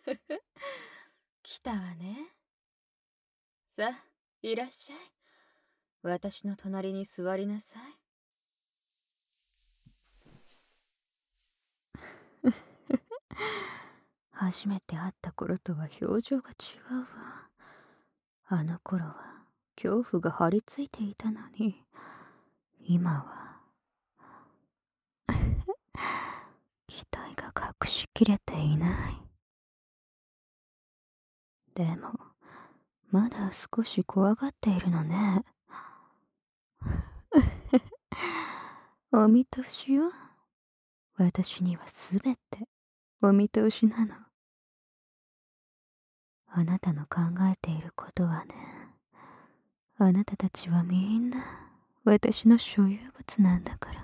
来たわね。さあ、いらっしゃい。私の隣に座りなさい。初めて会った頃とは表情が違うわ。あの頃は恐怖が張り付いていたのに、今は期待が隠しきれていない。でも、まだ少し怖がっているのね。お見通しよ。私にはすべてお見通しなの。あなたの考えていることはね、あなたたちはみんな私の所有物なんだから。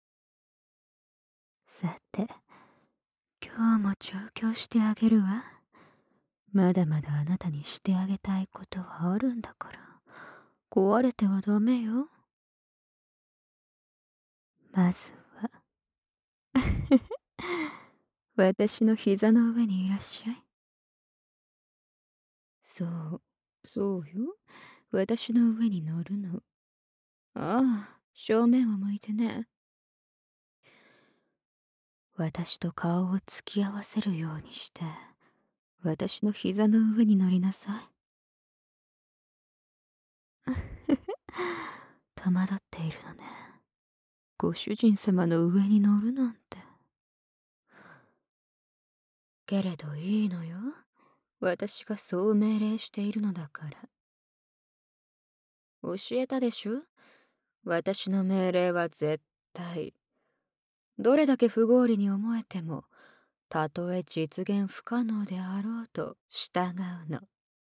さて、今日も調教してあげるわ。まだまだあなたにしてあげたいことはあるんだから、壊れてはダメよ。まずは私の膝の上にいらっしゃい。そう、そうよ。私の上に乗るの。ああ、正面を向いてね。私と顔を突き合わせるようにして、私の膝の上に乗りなさい。戸惑っているのね。ご主人様の上に乗るなんて。けれどいいのよ。私がそう命令しているのだから。教えたでしょ？私の命令は絶対。どれだけ不合理に思えても、たとえ実現不可能であろうと従うの。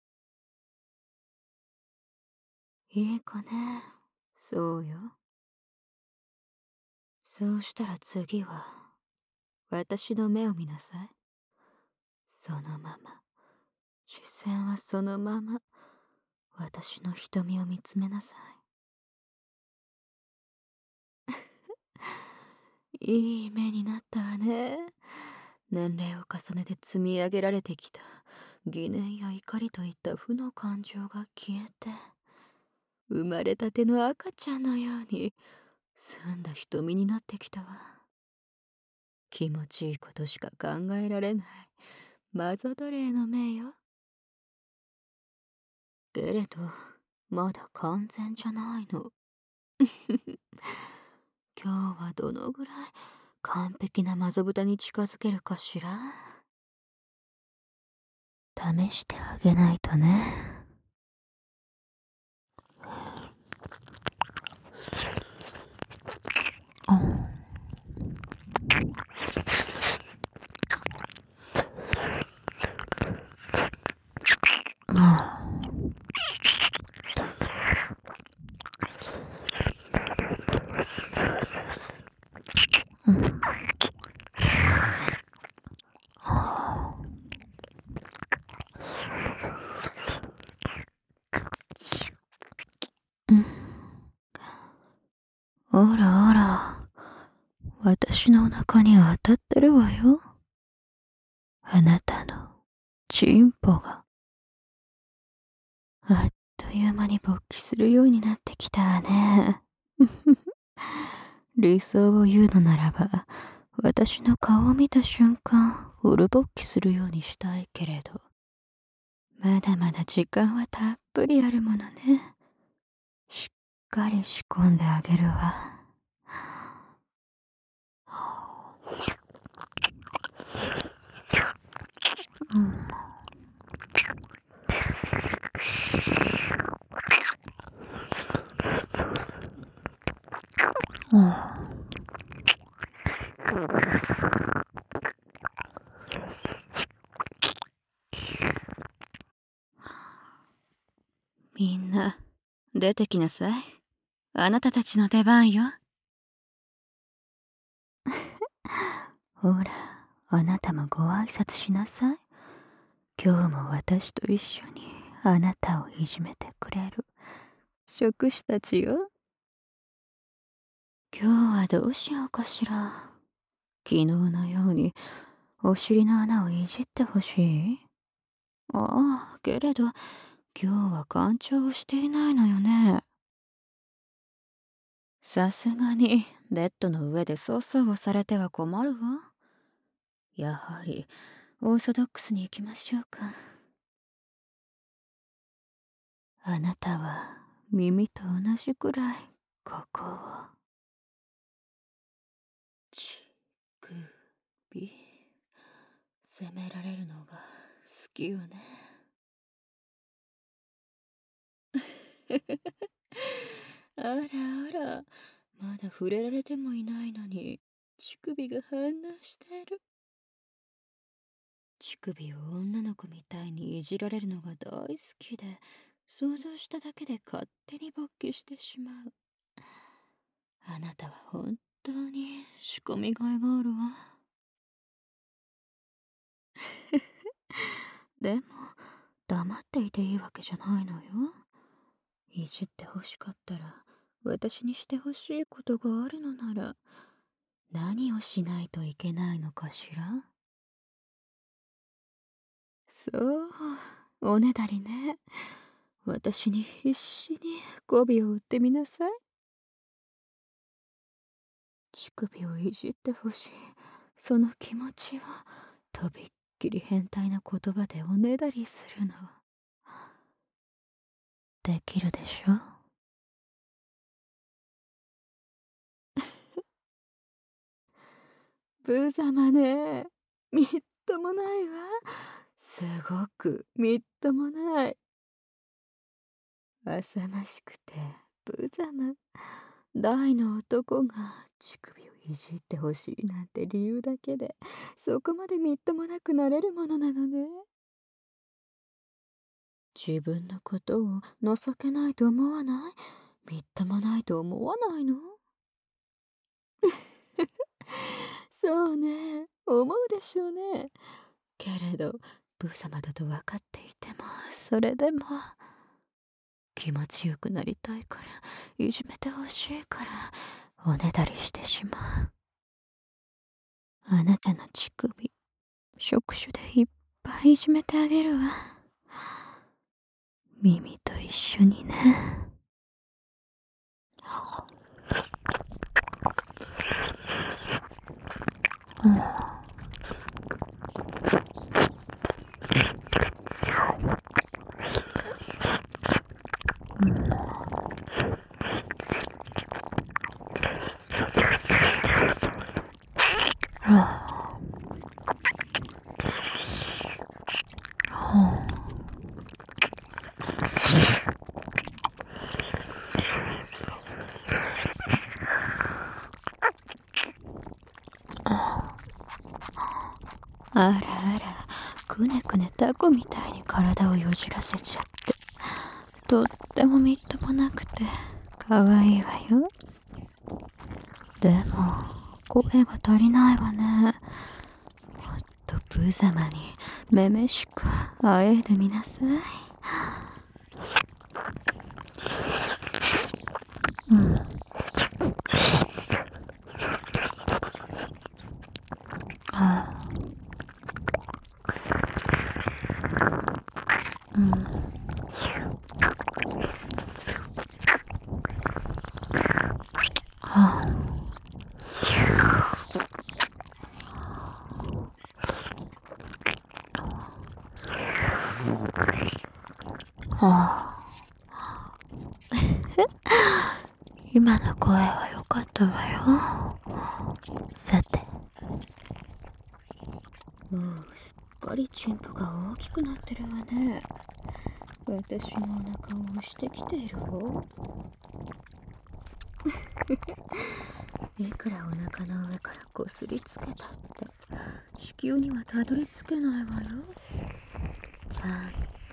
いい子ね。そうよ。そうしたら次は、私の目を見なさい。そのまま、視線はそのまま、私の瞳を見つめなさい。いい目になったわね。年齢を重ねて積み上げられてきた疑念や怒りといった負の感情が消えて、生まれたての赤ちゃんのように澄んだ瞳になってきたわ。気持ちいいことしか考えられないマザ奴隷の目よ。けれど、まだ完全じゃないの。今日はどのぐらい完璧なマゾ豚に近づけるかしら。試してあげないとね。うん。うん。うん。ほらほら、私のお腹に当たってるわよ。あなたのチンポが。あっという間に勃起するようになってきたわね。理想を言うのならば、私の顔を見た瞬間、フル勃起するようにしたいけれど、まだまだ時間はたっぷりあるものね。しっかり仕込んであげるわ。うん。うん。みんな、出てきなさい。あなたたちの出番よ。ほら、あなたもご挨拶しなさい。今日も私と一緒にあなたをいじめてくれる食士たちよ。今日はどうしようかしら。昨日のようにお尻の穴をいじってほしい？ああ、けれど、今日は干潮をしていないのよね。さすがに、ベッドの上で粗相をされては困るわ。やはり、オーソドックスに行きましょうか。あなたは、耳と同じくらい、ここを。乳首。責められるのが好きよね。あらあら、まだ触れられてもいないのに、乳首が反応してる。乳首を女の子みたいにいじられるのが大好きで、想像しただけで勝手に勃起してしまう。あなたは本当に仕込みがいがあるわ。でも、黙っていていいわけじゃないのよ。いじって欲しかったら、私にして欲しいことがあるのなら、何をしないといけないのかしら？そう、おねだりね。私に必死に媚びを売ってみなさい。乳首をいじってほしい。その気持ちを、とびっきり変態な言葉でおねだりするの。できるでしょ？無様ね。みっともないわ。すごくみっともない。浅ましくて無様。大の男が乳首をいじってほしいなんて理由だけで、そこまでみっともなくなれるものなのね。自分のことを情けないと思わない？みっともないと思わないの？そうね、思うでしょうね。けれど、ブー様だと分かっていても、それでも、気持ちよくなりたいから、いじめてほしいから、おねだりしてしまう。あなたの乳首、触手でいっぱいいじめてあげるわ。耳と一緒にね。うん。あらあら、くねくねタコみたいに体をよじらせちゃって、とってもみっともなくて、かわいいわよ。でも、声が足りないわね。もっと無様に、めめしく、あえいでみなさい。うん。うん。今の声は良かったわよ。さて。もうすっかりチンポが大きくなってるわね。私のお腹を押してきている方。いくらお腹の上からこすりつけたって子宮にはたどり着けないわよ。ちゃん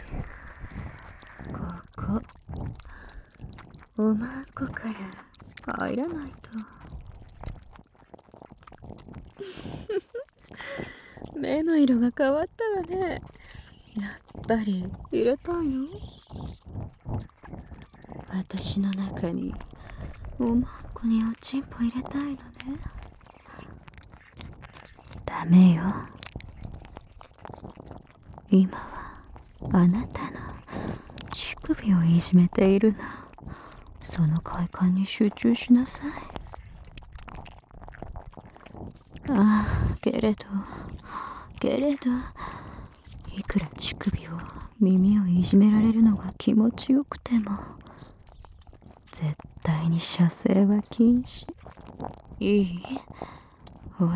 とここおまんこから入らないと。目の色が変わったわね。やっぱり入れたいの？私の中におまんこにおちんぽ入れたいのね。ダメよ。 今はあなたの乳首をいじめているの。その快感に集中しなさい。ああ、けれどいくら乳首を耳をいじめられるのが気持ちよくても絶対に射精は禁止。いい？ほら、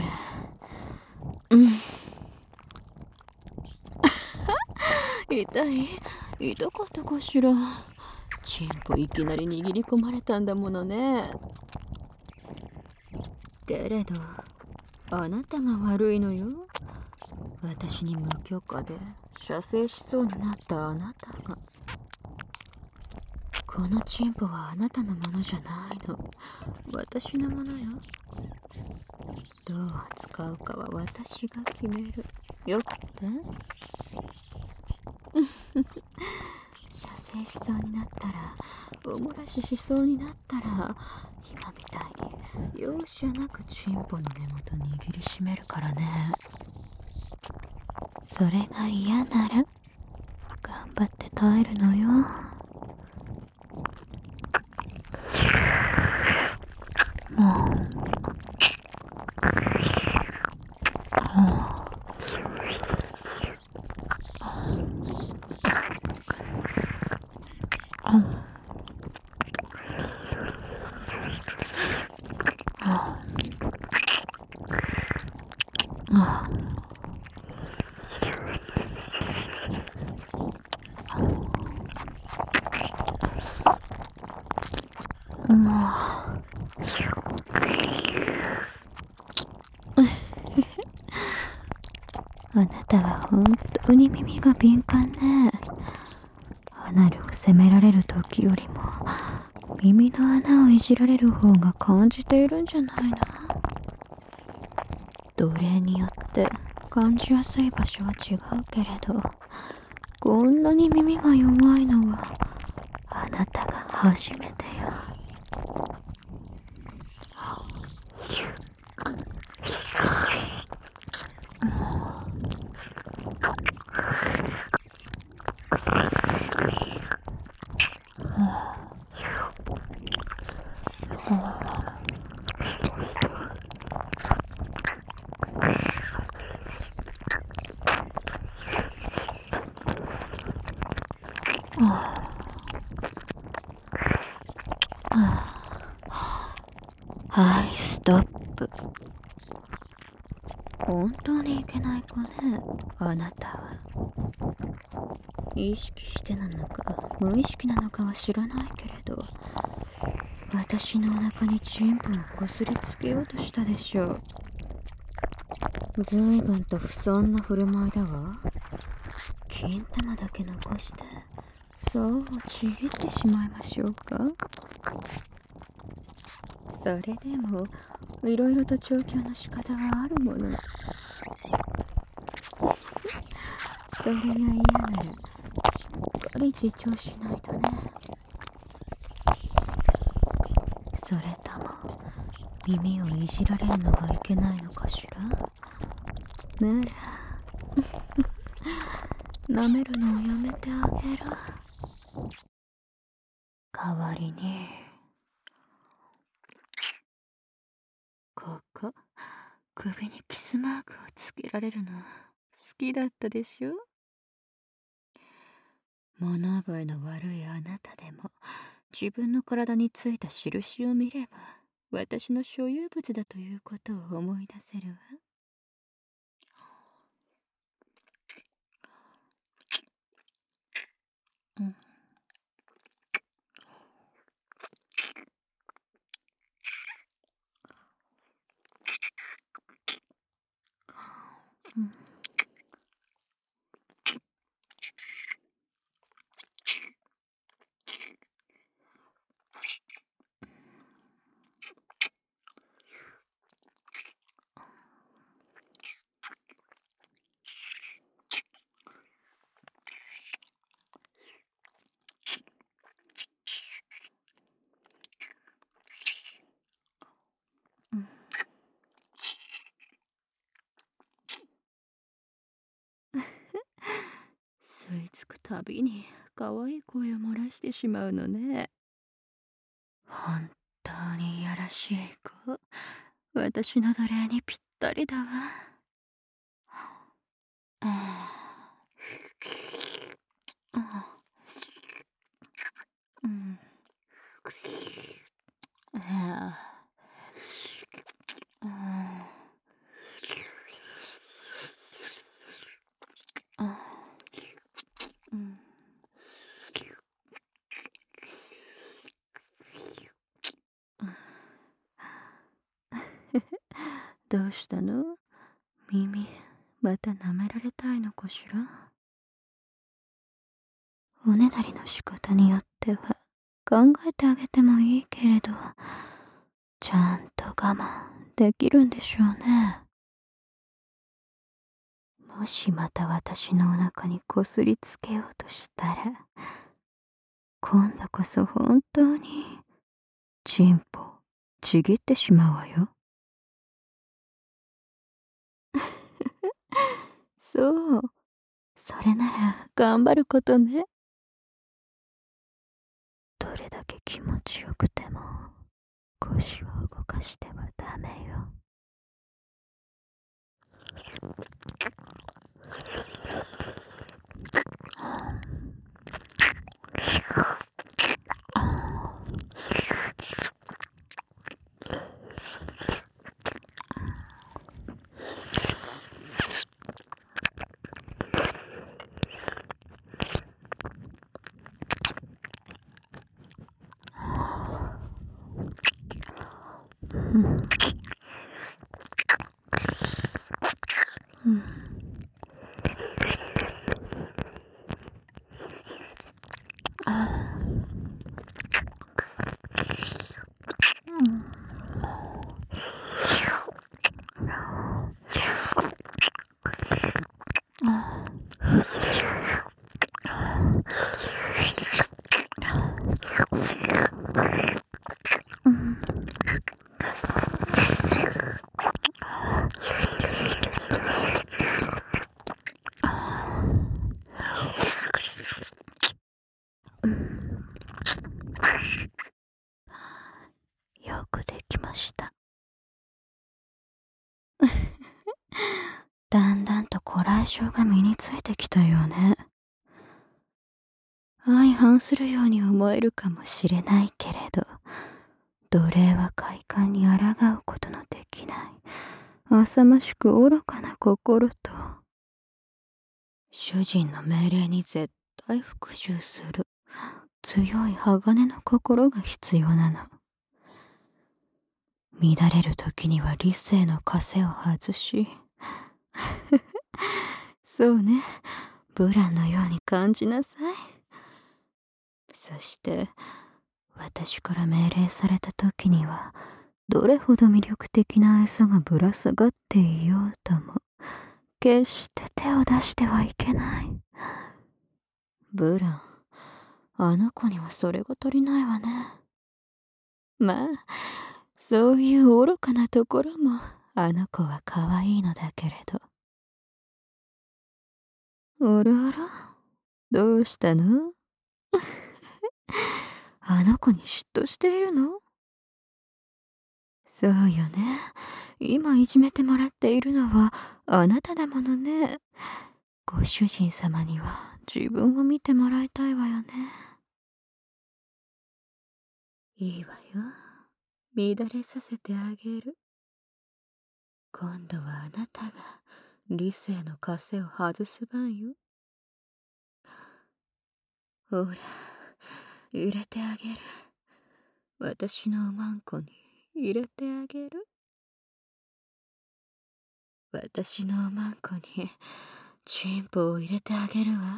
痛かったかしら。チンポいきなり握り込まれたんだものね。けれどあなたが悪いのよ。私に無許可で射精しそうになったあなたが。このチンポはあなたのものじゃないの。私のものよ。どう扱うかは私が決める。よくて射精しそうになったら、おもらししそうになったら、今みたいに容赦なくチンポの根元握りしめるからね。それが嫌なら頑張って耐えるのよ。あなたは本当に耳が敏感ね。アナルを責められる時よりも耳の穴をいじられる方が感じているんじゃないの？奴隷によって感じやすい場所は違うけれど、こんなに耳が弱いのはあなたが初めてよ。はい、ストップ。本当にいけない子ね、あなたは。意識してなのか無意識なのかは知らないけれど、私のお腹にチンポをこすりつけようとしたでしょう。ずいぶんと不遜な振る舞いだわ。金玉だけ残してそうちぎってしまいましょうか。それでもいろいろと調教の仕方はあるもの。それが嫌ならしっかり自重しないとね。それとも耳をいじられるのがいけないのかしら。なら舐めるのをやめてあげる。代わりにここ首にキスマークをつけられるの好きだったでしょ。物覚えの悪いあなたでも自分の体についた印を見れば私の所有物だということを思い出せるわ。うん。うん吸い付くたびに可愛い声を漏らしてしまうのね。本当にいやらしい子。私の奴隷にぴったりだわ。うん。どうしたの？耳、また舐められたいのかしら？おねだりの仕方によっては考えてあげてもいいけれど、ちゃんと我慢できるんでしょうね。もしまた私のお腹にこすりつけようとしたら、今度こそ本当にチンポちぎってしまうわよ。そう、それなら頑張ることね。どれだけ気持ちよくても腰を動かしてはダメよ。よくできました。だんだんとこらえ性が身についてきたよね。相反するように思えるかもしれないけれど、奴隷は快感に抗うことのできない浅ましく愚かな心と、主人の命令に絶対服従する強い鋼の心が必要なの。乱れる時には理性の枷を外しそうね、ブランのように感じなさい。そして私から命令された時には、どれほど魅力的な餌がぶら下がっていようとも決して手を出してはいけない。ブラン、あの子にはそれが足りないわね。まあ、そういう愚かなところもあの子は可愛いのだけれど。あらあら、どうしたの？あの子に嫉妬しているの？そうよね。今いじめてもらっているのはあなただものね。ご主人様には自分を見てもらいたいわよね。いいわよ。乱れさせてあげる。今度はあなたが理性の枷を外す番よ。ほら、入れてあげる。私のおまんこに入れてあげる。私のおまんこにチンポを入れてあげるわ。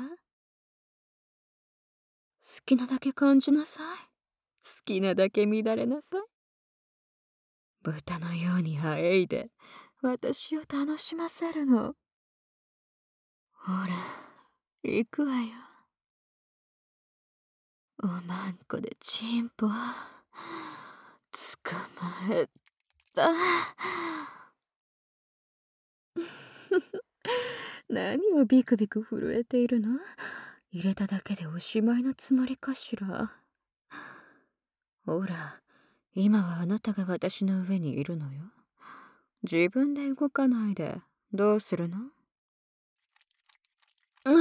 好きなだけ感じなさい。好きなだけ乱れなさい。豚のようにあえいで私を楽しませるの。ほら、行くわよ。おまんこでチンポ捕まえた。 何をビクビク震えているの？入れただけでおしまいのつもりかしら。ほら、今はあなたが私の上にいるのよ。自分で動かないでどうするの？うん、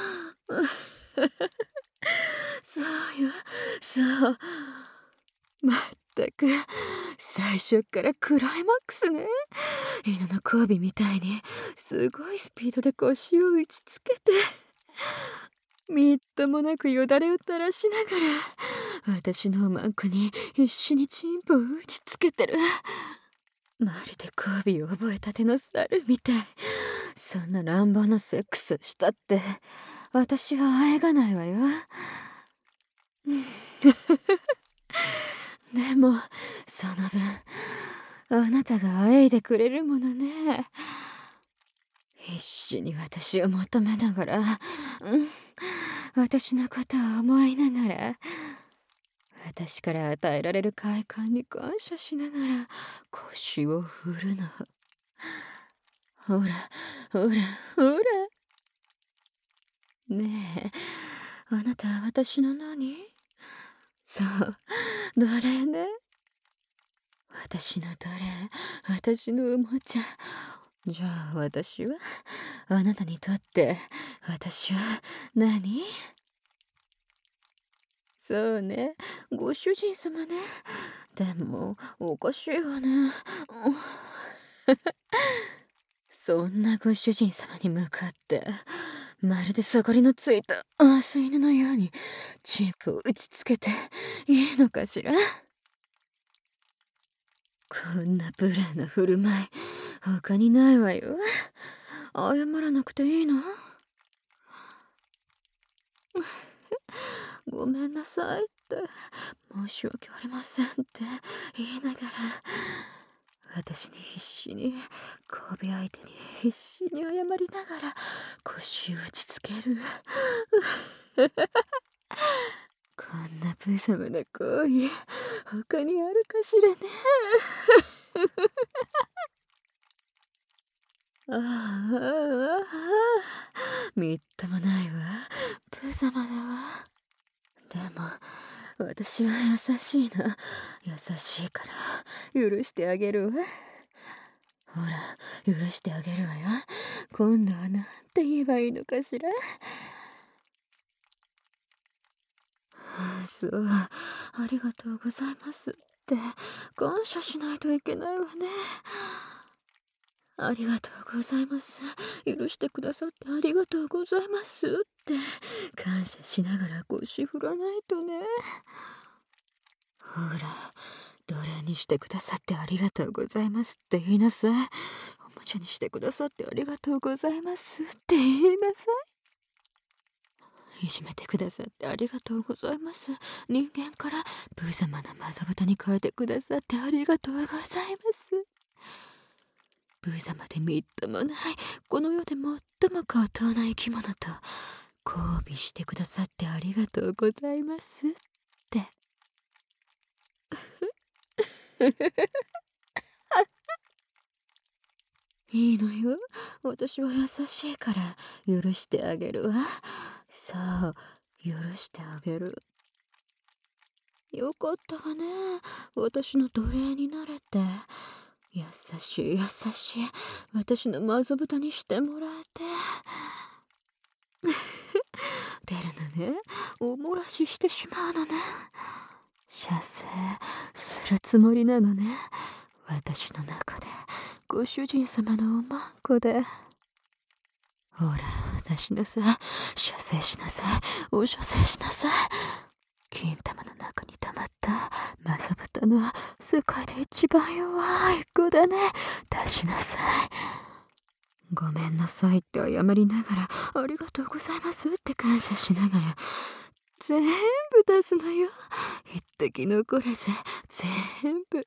そうよ、そう。まったく、最初っからクライマックスね。犬の交尾みたいに、すごいスピードで腰を打ちつけて、みっともなくよだれを垂らしながら、私のおまんこに必死にチンポを打ちつけてる。まるで交尾を覚えたての猿みたい。そんな乱暴なセックスしたって、私はあえがないわよ。でも、その分、あなたがあえいでくれるものね。必死に私を求めながら、私のことを思いながら、私から与えられる快感に感謝しながら腰を振るの。ほら、ほら、ほら。ねえ、あなたは私の何？そう、奴隷ね。私の奴隷、私のおもちゃ。じゃあ私は、あなたにとって、私は何？そうね、ご主人様ね。でも、おかしいわね。そんなご主人様に向かって、まるでそこりのついたアース犬のように、チンプを打ちつけていいのかしら？こんな無礼な振る舞い、他にないわよ。謝らなくていいの？ごめんなさいって、申し訳ありませんって言いながら、私に必死に、交尾相手に必死に謝りながら腰を打ちつける。こんな無様な行為、他にあるかしらね。ああ、みっともないわ。無様だわ。でも、私は優しいの。優しいから、許してあげるわ。ほら、許してあげるわよ。今度はなんて言えばいいのかしら。そう、ありがとうございますって、感謝しないといけないわね。ありがとうございます。許してくださってありがとうございますって、感謝しながら腰振らないとね。ほら、奴隷にしてくださってありがとうございますって言いなさい。おもちゃにしてくださってありがとうございますって言いなさい。いじめてくださってありがとうございます。人間から無様なまざぶたに変えてくださってありがとうございます。無様でみっともない、この世で最も高等な生き物と交尾してくださってありがとうございますって。いいのよ。私は優しいから許してあげるわ。そう、許してあげる。よかったわね。私の奴隷になれて。優しい優しい。私のまぞぶたにしてもらえて。出るのね。おもらししてしまうのね。射精するつもりなのね。私の中でご主人様のおまんこで。ほら、出しなさい。射精しなさい。お射精しなさい。金玉の中に溜まったまさぶたの世界で一番弱い子だね。出しなさい。ごめんなさいって謝りながら、ありがとうございますって感謝しながら、全部出すのよ。一滴残らず、全部。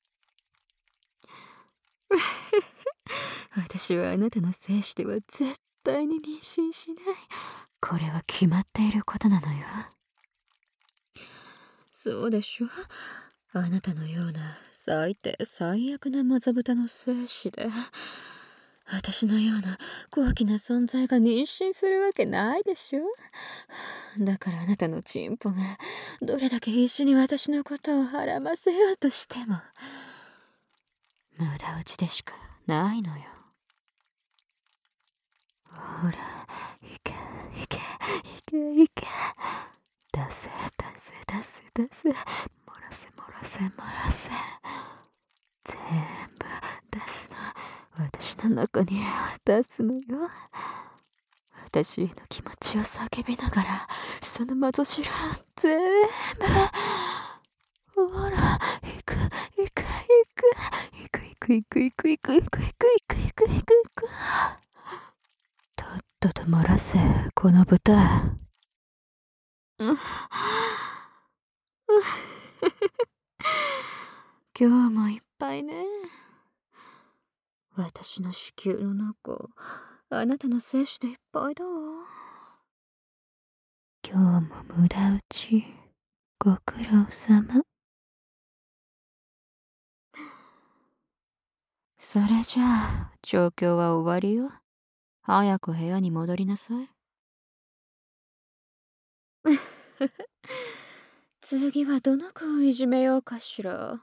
私はあなたの精子では絶対に妊娠しない。これは決まっていることなのよ。そうでしょ？あなたのような最低最悪なまざぶたの精子で、 私のような高貴な存在が妊娠するわけないでしょ。だからあなたのチンポがどれだけ必死に私のことをはらませようとしても無駄打ちでしかないのよ。ほら、いけいけいけいけ、出せ出せ出せ出せ、漏らせ漏らせ漏らせ、全部出すの。私の中に出すのよ。私への気持ちを叫びながらその窓白全部、ほら、行く行く行く行く行く行く行く行く行く行く行く行く行く、とっとと漏らせこの豚。今日もいっぱいね。私の子宮の中、あなたの精子でいっぱいだわ。今日も無駄打ち、ご苦労様。それじゃあ、調教は終わりよ。早く部屋に戻りなさい。次はどの子をいじめようかしら。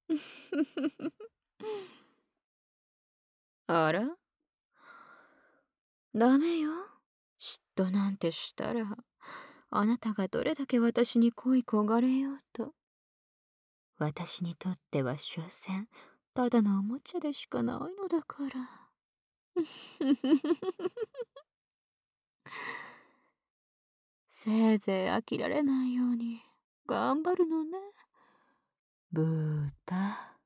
あら、ダメよ。嫉妬なんてしたら、あなたがどれだけ私に恋焦がれようと。私にとっては所詮、ただのおもちゃでしかないのだから。せいぜい飽きられないように頑張るのね。ブータ。